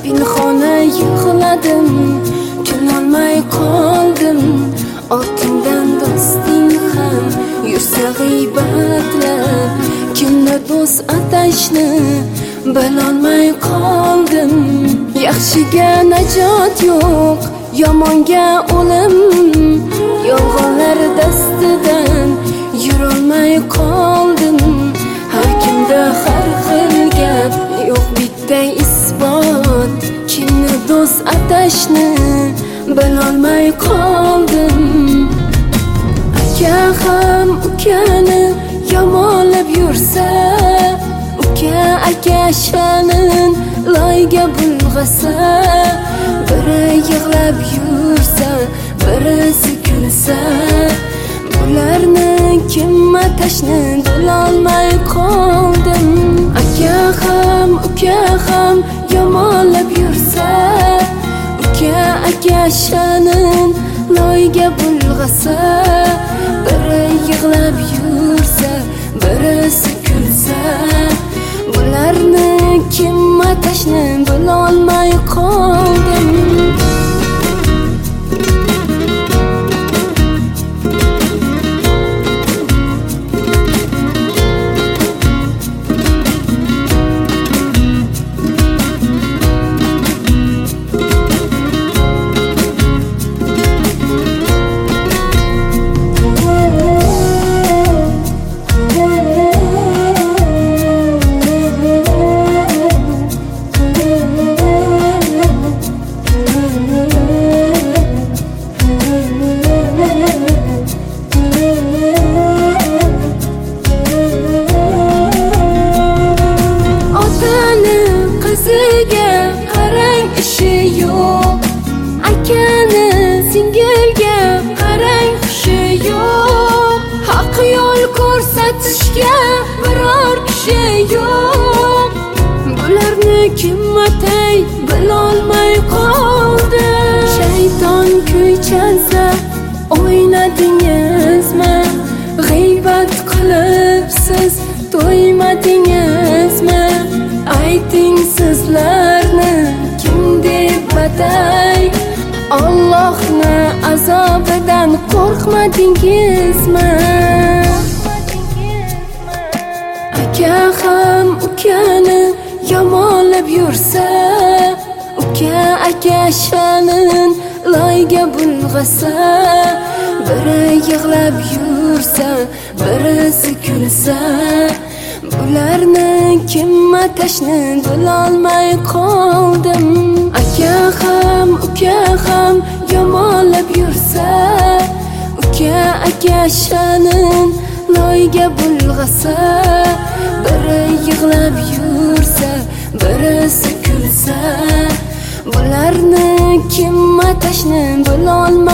pinhona yig'ladim, tinolmay qoldim. Ortingdan do'sting ham yursa g'iybatlab, kimni do'st atashni bilolmay qoldim. Yaxshiga najot yo'q, yomonga o'lim. Yolg'onlar dastidan yurolmay qoldim. Har kimda har xil gap, yo'q bitta isbot. Kimni do'st atashni bilolmay qoldim. Aka ham ukani yomonlab yursa, uka aka shanin loyga bulg'asa, biri yig'lab yursa, birisi kulsa, bularni kim atashni bilolmay qoldim. Aka ham uka ham yomonlab yursa, uka aka shanin loyga bulg'asa, biri yig'lab yursa, birisi kulsa, bularni kim atashni bilolmay qoldim. Qarang ishi yo'q, akani singilga qarang hushi yo'q. Haq yo'l ko'rsatishga biror kishi yo'q. Bularni kim atay bilolmay qoldi. Shayton kuy chalsa o'ynadingizmi? G'iybat qilib siz to'ymadingizmi? Ayting sizlarni kim deb atay? Allohni azobidan qo'rqmadingizmi? Aka ham ukani yomonlab yursa, uka aka shanin loyga bulg'asa, biri yig'lab yursa, birisi kulsa, bularni kim atashni bilolmay qoldim. Aka ham uka ham yomonlab yursa, uka aka shanin loyga bulg'asa, biri yig'lab yursa, birisi kulsa, bularni kim atashni bilolmay